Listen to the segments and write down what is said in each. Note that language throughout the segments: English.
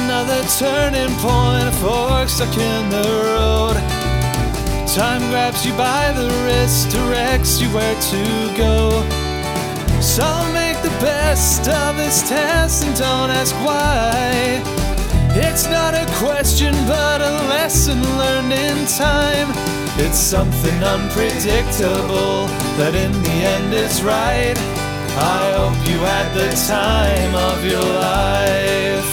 another turning point, a fork stuck in the road. Time grabs you by the wrist, directs you where to go. So make the best of this test and don't ask why. It's not a question but a lesson learned in time. It's something unpredictable that in the end is right. I hope you had the time of your life.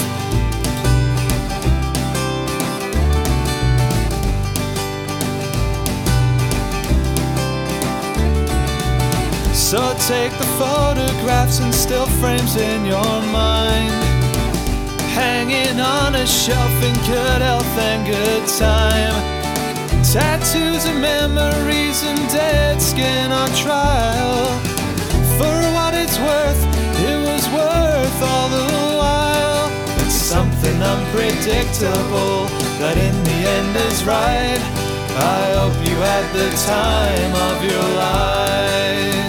So take the photographs and still frames in your mind, hanging on a shelf in good health and good time. Tattoos and memories and dead skin on trial. For what it's worth, it was worth all the while. It's something unpredictable that in the end is right. I hope you had the time of your life.